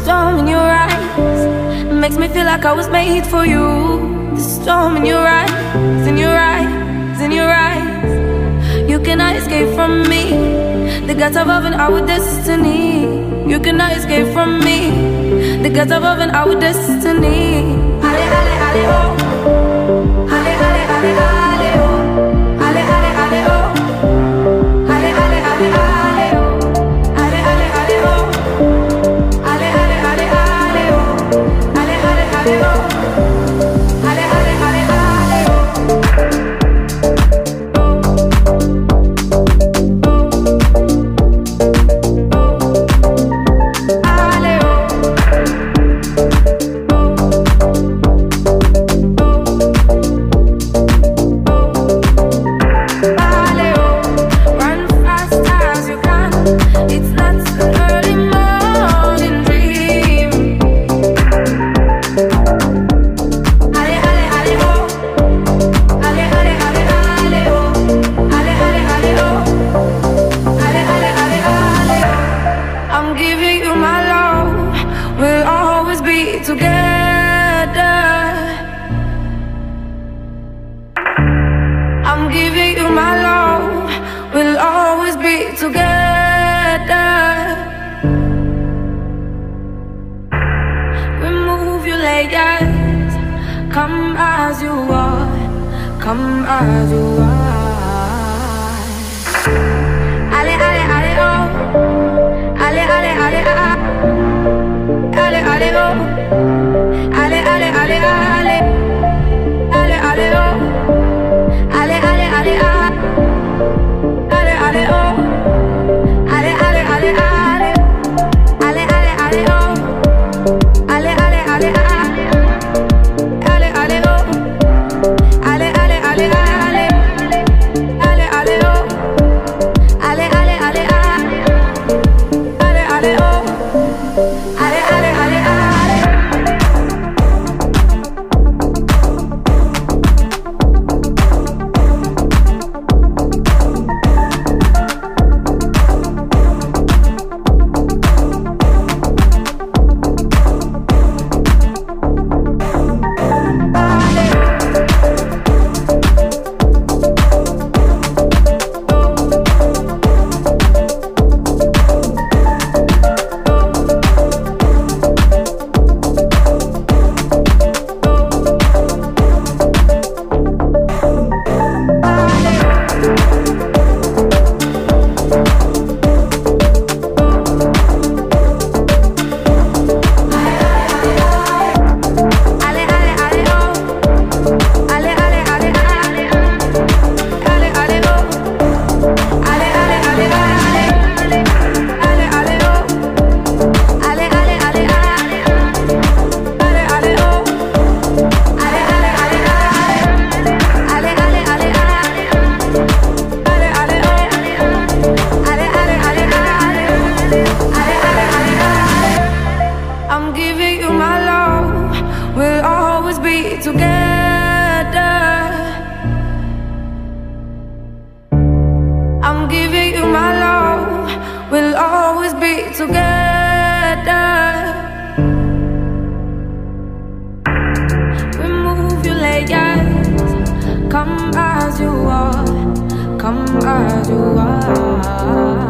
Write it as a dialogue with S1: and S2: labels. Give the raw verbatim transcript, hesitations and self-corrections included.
S1: storm in your eyes makes me feel like I was made for you. The storm in your eyes, in your eyes, in your eyes. You cannot escape from me. The gods of heaven, our destiny. You cannot escape from me. The gods of heaven, our destiny. Ale, ale, ale, oh. Ale, ale, ale, ale, oh. Ale, ale, ale, oh. Ale, ale, ale, ale, oh. Ale, ale, ale, oh. Ale, ale, ale, ale, oh. Ale, ale, ale, oh. Ale, ale, ale, ale, oh. Come as you are, come as you are. Ale, ale, ale, oh. Ale, ale, ale, ah. Ale, ale, oh. Ale, ale, ale, ale. Ale, ale, oh. Ale, ale, ale, ah. Ale, ale, oh. Ale, ale, ale, ale. Ale, ale, ale, oh. Ale, ale, ale, ah. Come as you are, come as you are.